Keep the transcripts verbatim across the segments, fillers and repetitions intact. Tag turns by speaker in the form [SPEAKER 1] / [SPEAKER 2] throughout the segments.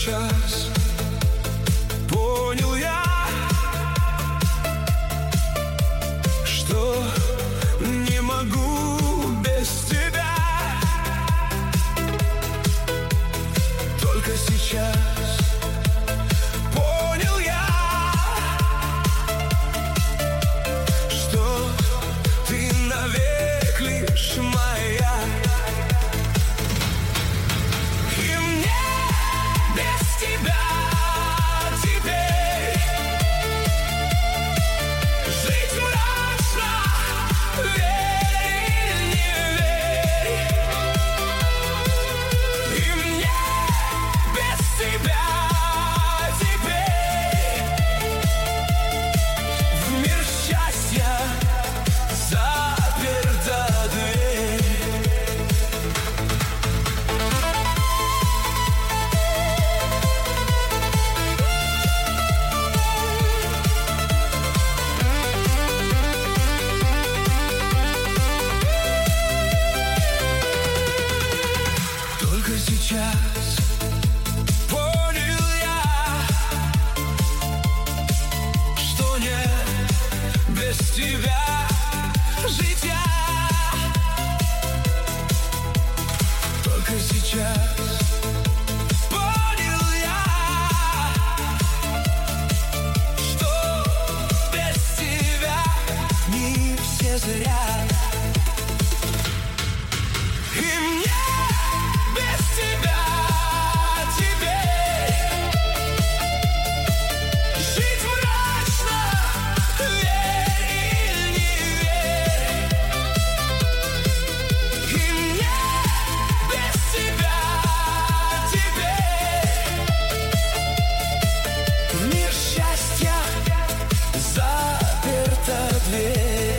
[SPEAKER 1] сейчас понял я, что не могу без тебя. Только сейчас понял я, что ты навек лишь моя. И мне без тебя теперь жить мрачно, верь или не верь. И мне без тебя теперь в мир счастья заперта дверь. Только сейчас понял я, что нет без тебя житья. Только сейчас понял я, что без тебя не все зря. И мне без тебя теперь жить мрачно, верь или не верь. И мне без тебя теперь в мир счастья заперта дверь.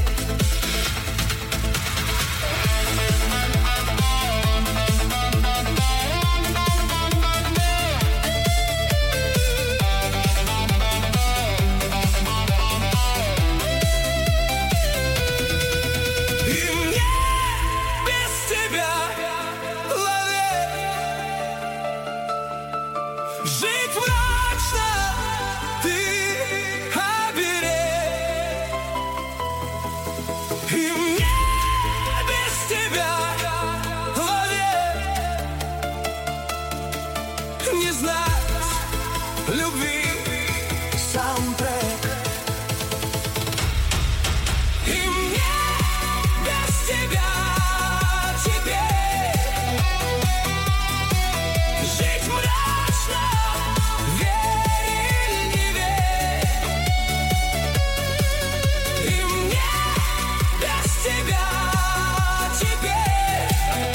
[SPEAKER 1] И мне без тебя, лови, жить мрачно, ты оберег. И мне без тебя, лови, не знать любви саундтрек. И мне без тебя теперь жить мрачно, верь или не верь. И мне без тебя теперь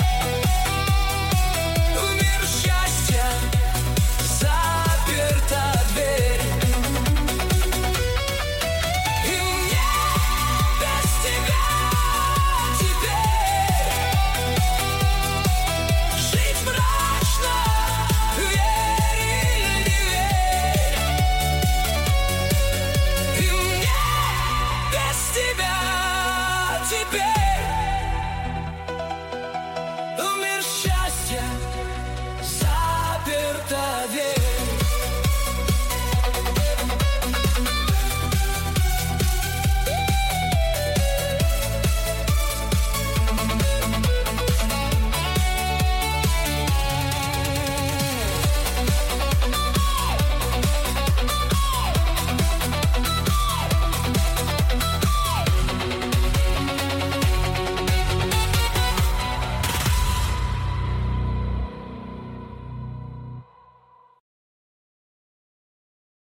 [SPEAKER 1] в мир счастья заперта дверь. И мне без тебя теперь жить мрачно, верь или не верь. И мне без тебя теперь в мир счастья заперта дверь.